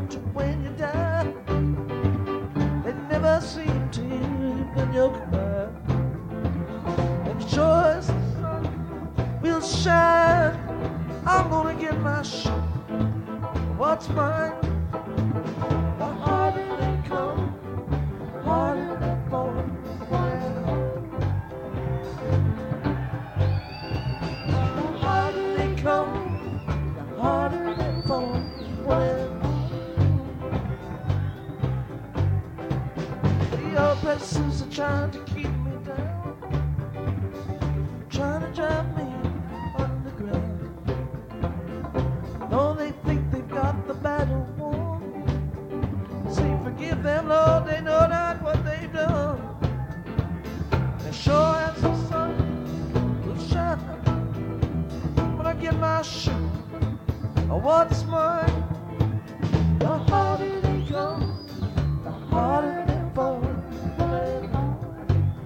to when you die. They never seem to even your cry. And choice will shine. I'm gonna get my shot. What's mine? The harder they come, the harder they fall. The harder they come, the harder they fall. The oppressors are trying to keep me down, trying to drive me underground. No, they think they've got the battle won. Say, forgive them, Lord, they know not what they've done. As sure as the sun will shine when I get my shot of what's mine. The harder they come, the harder they fall.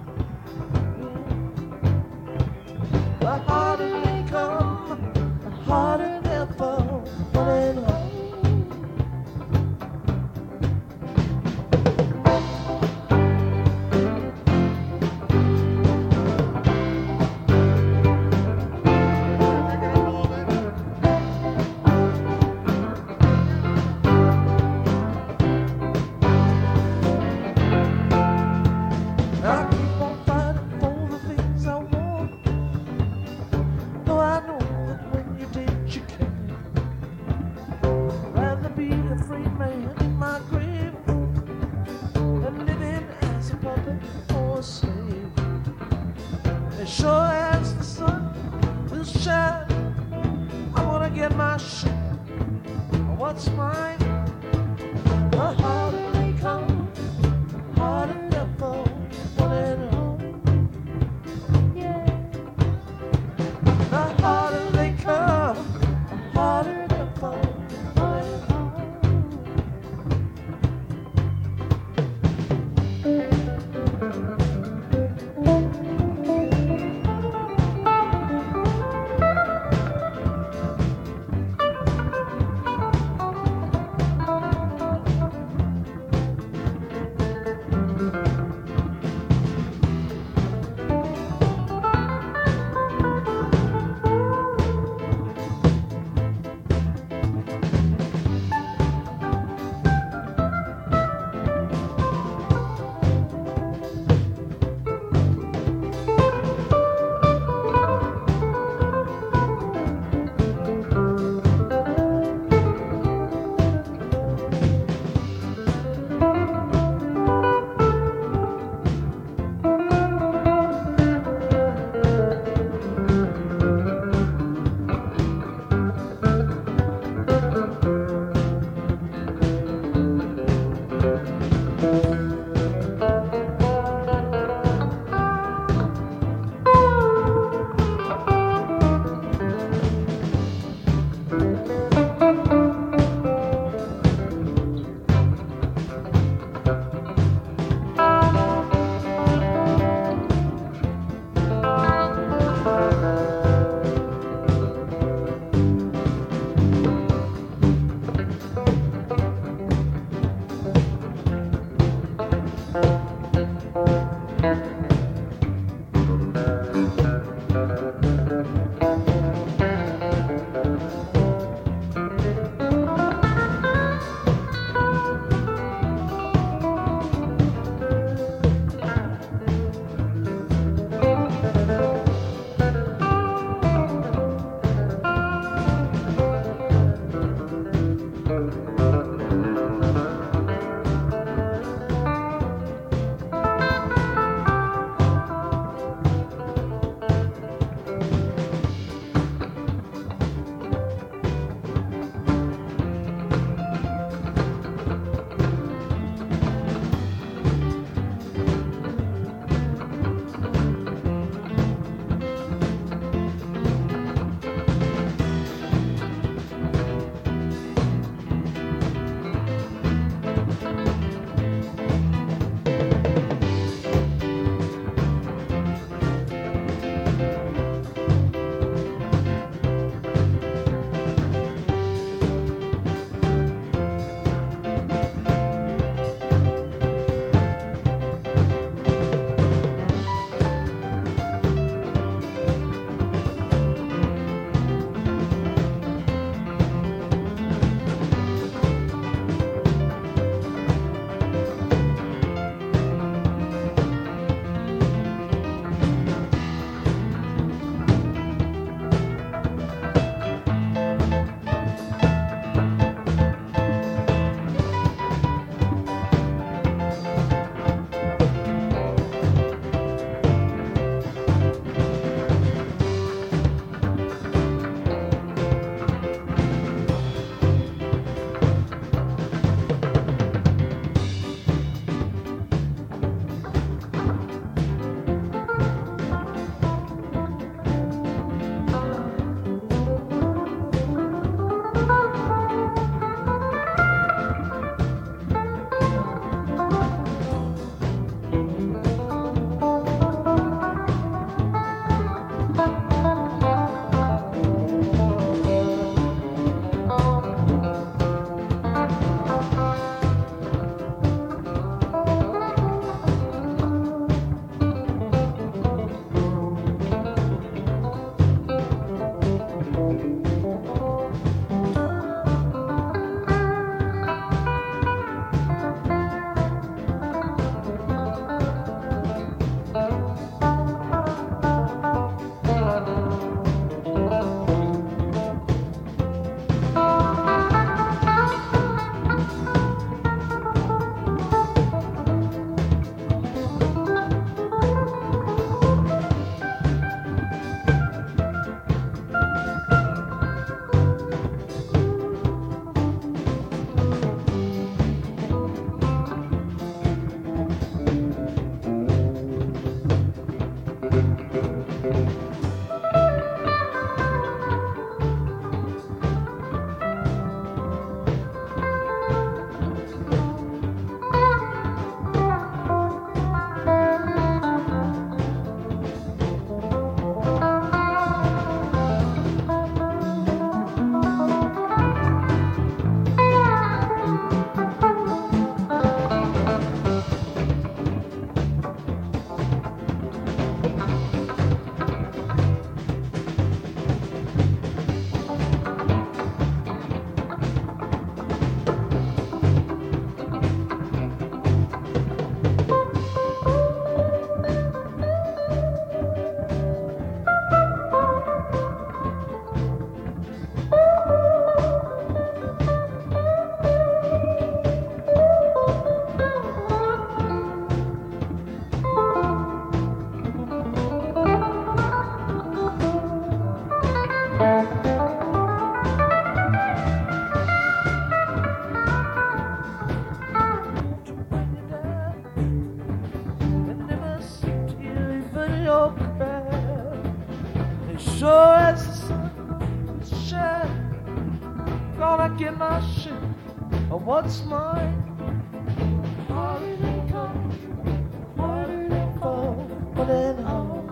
get my share of what's mine. Harder they come, harder they fall, but then home.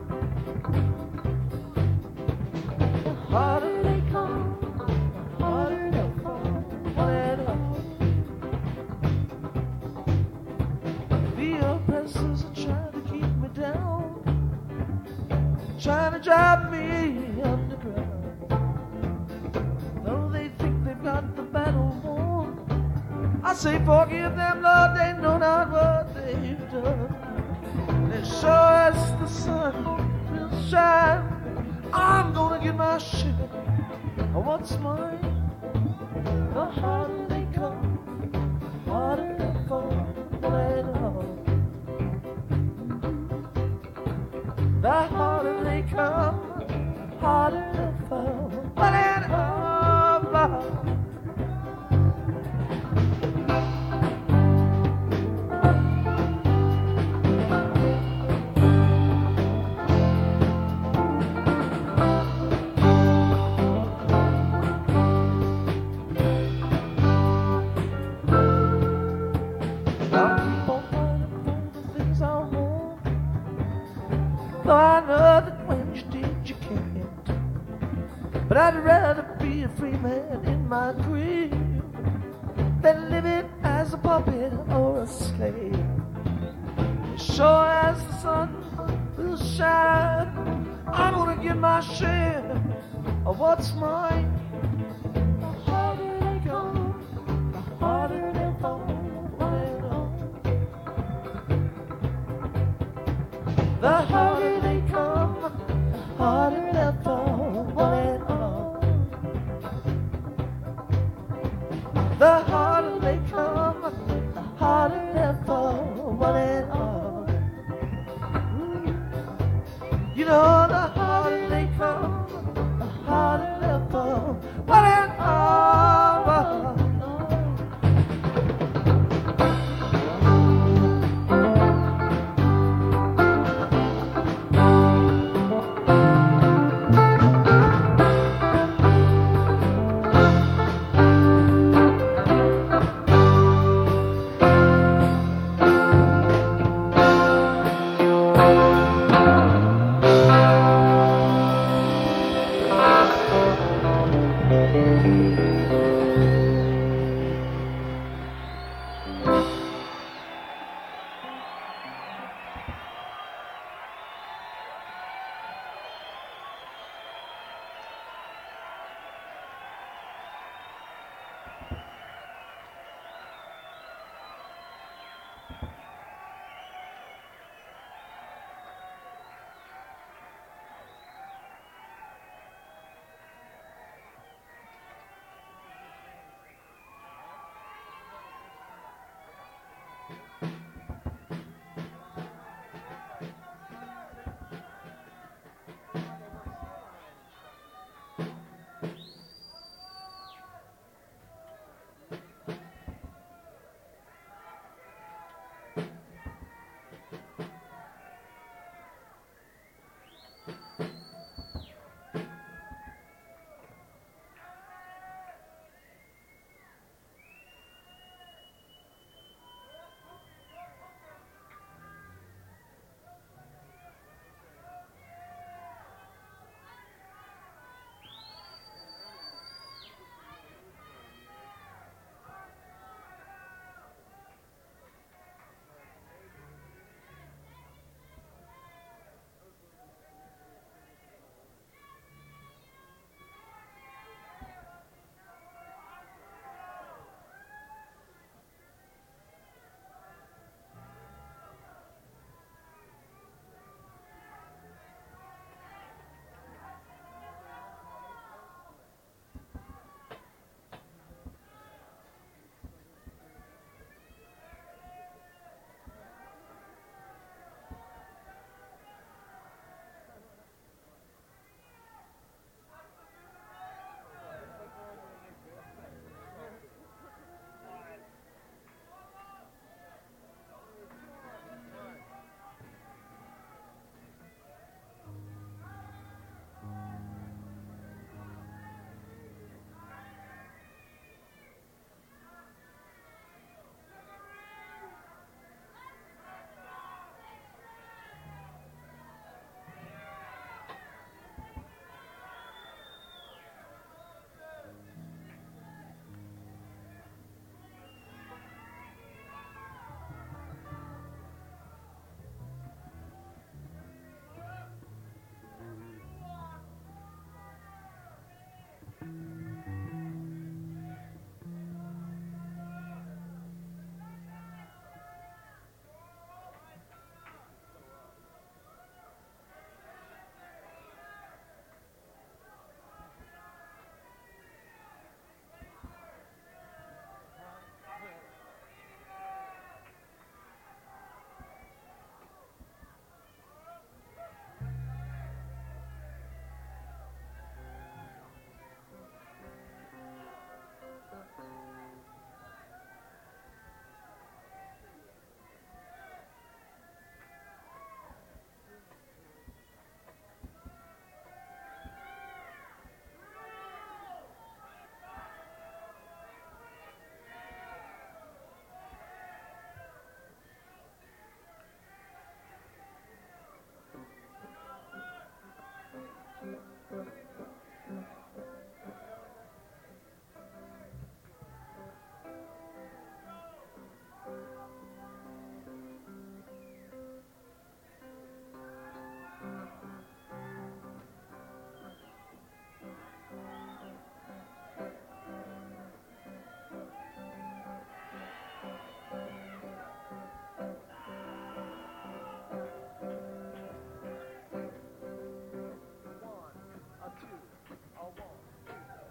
The harder they come, the harder they fall, but then home. The oppressors are trying to keep me down, trying to drive me underground. Though they think they've got the battle won, I say forgive them, Lord, they know not what they've done. They show us the sun will shine. I'm gonna get my share of what's mine. The harder they come, harder they fall, but home. The harder they come, harder they fall, but home. Though I know that when you did you can't, but I'd rather be a free man in my grave than living as a puppet or a slave. Sure as the sun will shine, I'm gonna get my share of what's mine.